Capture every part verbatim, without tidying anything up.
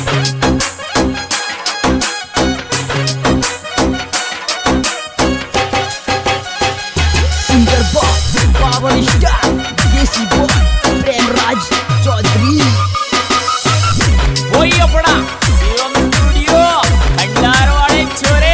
Singer boss power star desi boy Premraj Chaudhary वही अपना Shivam studio भंडार वाले छोरे।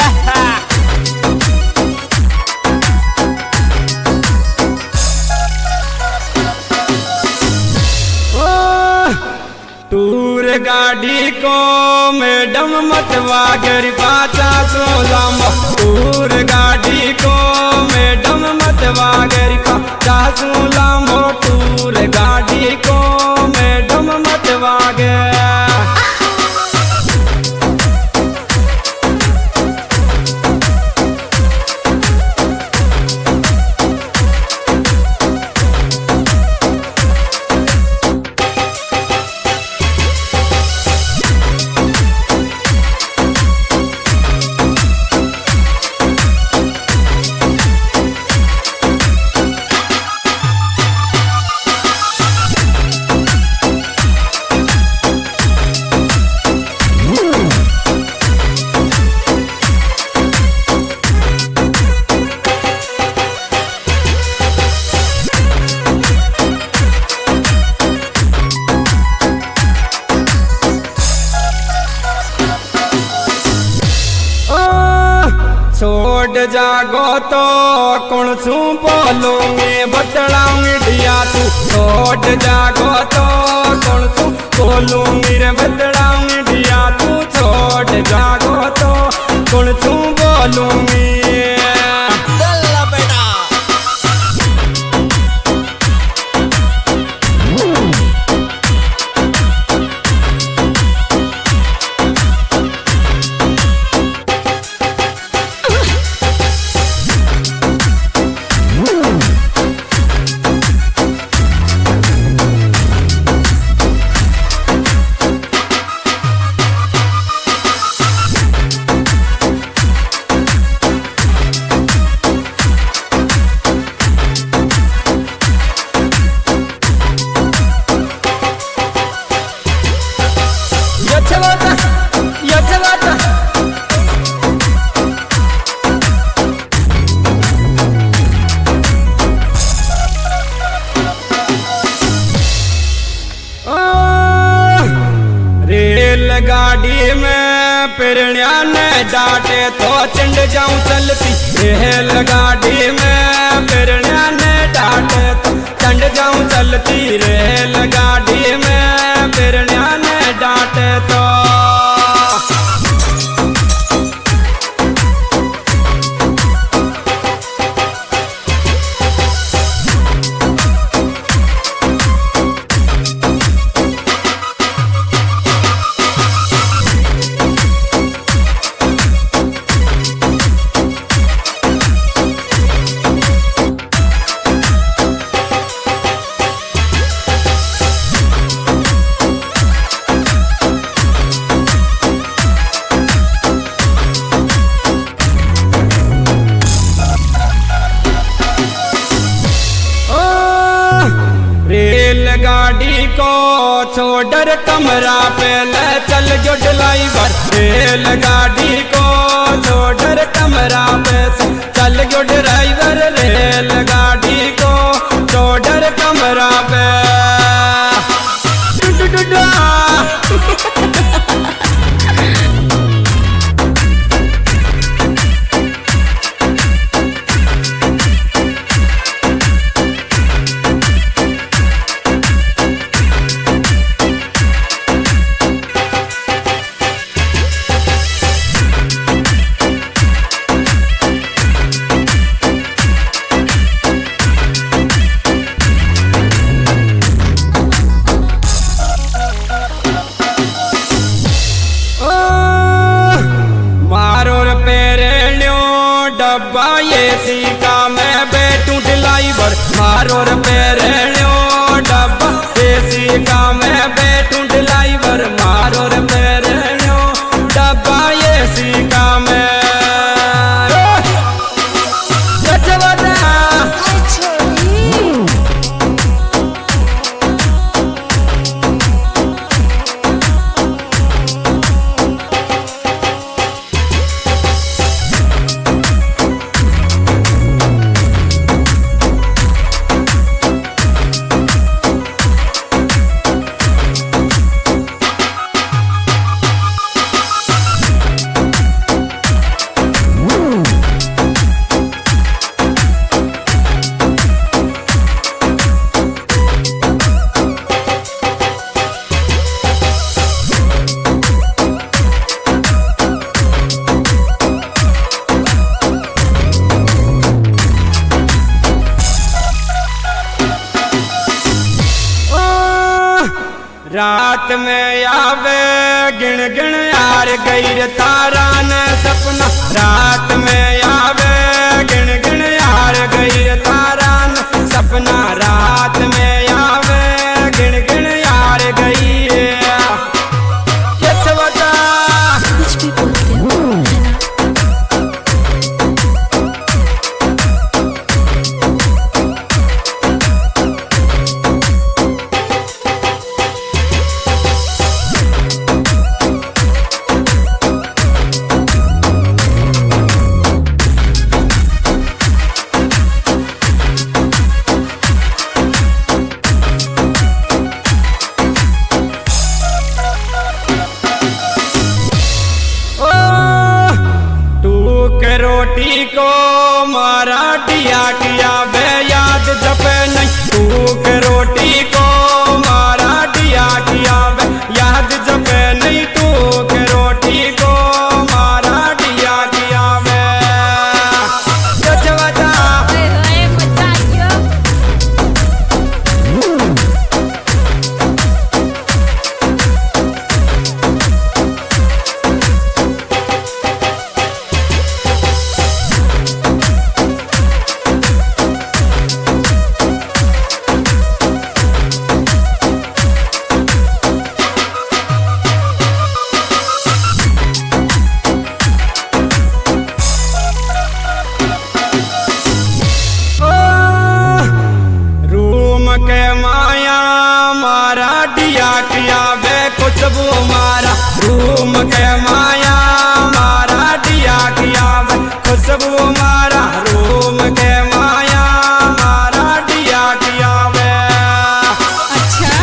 टूर गाड़ी को मैडम मतवा गर पाचा सोलम। टूर गाड़ी को मैडम मतवा गर पाचा सोलम। टूर गाड़ी को मैडम मतवा गर छोड़ जागो तो कौन सू बोलूंगी बतलाऊंगी डिया तू। छोड़ जागो तो कौन सू बोलूंगी रे बतलाऊंगी डिया तू। छोड़ जागो तो कौन सू बोलूंगी। गाड़ी में पिरण्या ने डांटे तो चिंड जाऊं चलती। रेल गाड़ी में पिरण्या ने डांटे तो चंड जाऊं चलती। रेल गाड़ी में पिरण्या ने डांटे तो गाड़ी को छोड़ कमरा पे ले चल जो ड्राइवर। रेल गाड़ी को छोड़ कमरा पे चल जो ड्राइवर। रेल गाड़ी को छोड़ कमरा पे डब्बा एसी का मैं बैठूं ड्राइवर। मारो रे पेरेण्यो डब्बा एसी का मैं बैठूं ड्राइवर। मारो रे पेरेण्यो डब्बा एसी का मैं आवे गिण गिण यार गई रे तारा न सपना रात में आवे गिण गिण यार गई रे तारा न सपना रात में आवे गिण गिण यार गई ये बता कुछ भी बोलते हो है ना। रोटी को मारा दिया किया वे याद जपे नहीं तू के रोटी को मारा दिया किया वे याद जपे नहीं तू के रोटी को मारा दिया किया वे बता के माया मारा दिया किया वे कुछ वो मारा रूम के माया मारा दिया किया वे कुछ वो मारा रूम के माया मारा दिया किया वे अच्छा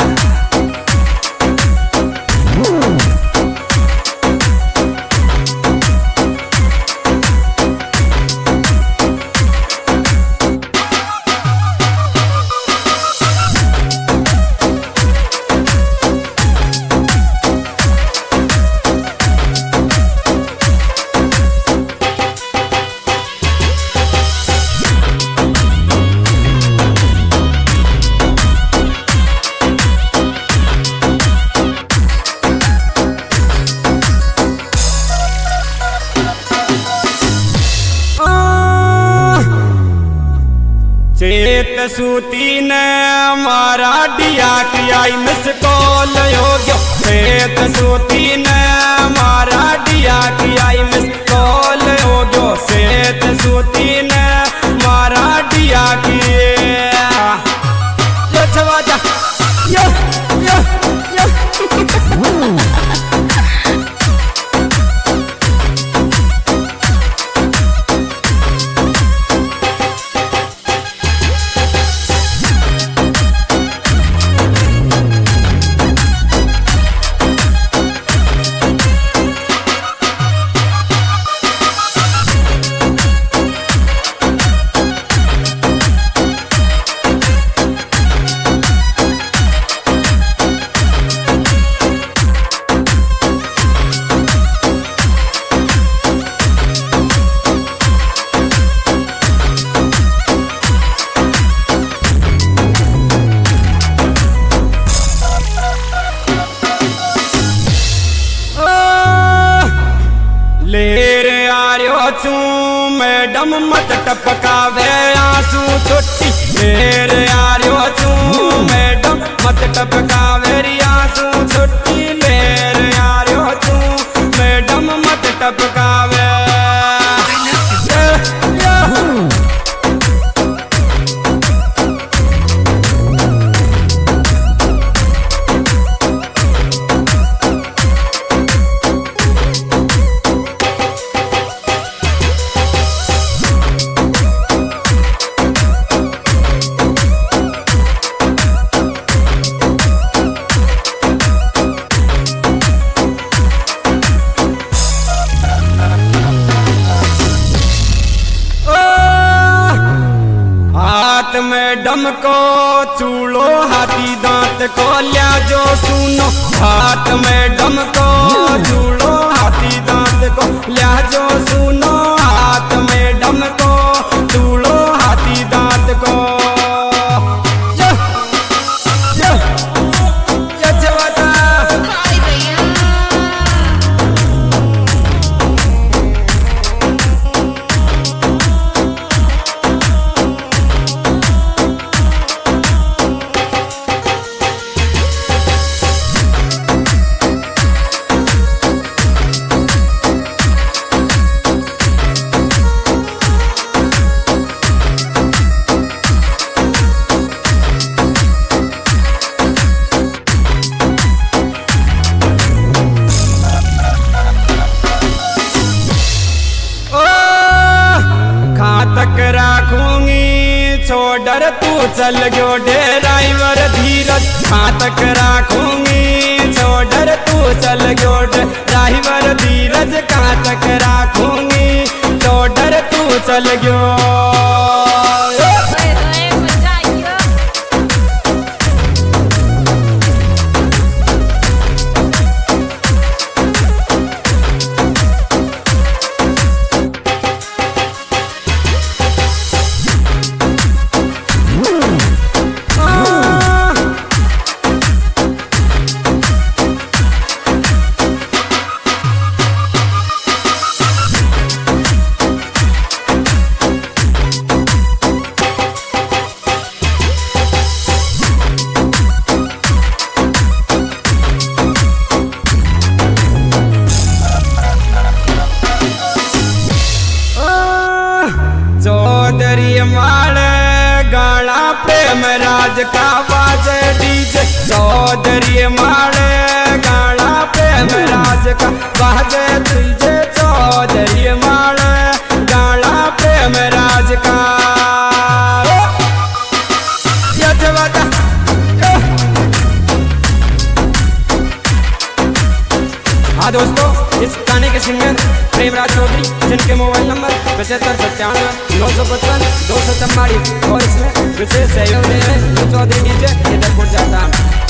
चेत सूती ने मारा दिया किया मिस कॉल हो गयो चेत सूती ने मारा दिया किया मिस कॉल हो गयो चेत सूती ने मारा दिया किया यो छवाजा यो यो यो लेर आर्यो छू मैडम मत टपकावे आंसू छुट्टी लेर आर्यो छू मैडम मत टपकावे री आंसू छुट्टी लेर आर्यो छू मैडम मत टपकावे मैडम को चूड़ो हाथी दांत को लिया जो सुनो हाथ मैडम को चूड़ो हाथी दांत को लिया जो सुनो हाथ मैडम को चूड़ो हाथी दांत को यो, यो, यो जवाता। चौडर तू चल गयो ड्राइवर धीरज कहाँ तक राखूंगी चौडर तू चल गयो ड्राइवर धीरज कहाँ तक राखूंगी चौडर तू चल गयो चौधरी माल गाना प्रेम राज का बाज डीजे चौधरी माल गाना प्रेम राज का बाज डीजे चौधरी माल गाना प्रेम राज का हाँ दोस्तों इस गाने के सिंगर प्रेमराज चौधरी जिनके मोबाइल नंबर पचहत्तर सत्तानवे नौ सौ पचपन दो सौ चौवालीस और इसमें विशेष सहयोग दे रहे हैं चौधरी डीजे इधरपुर जाता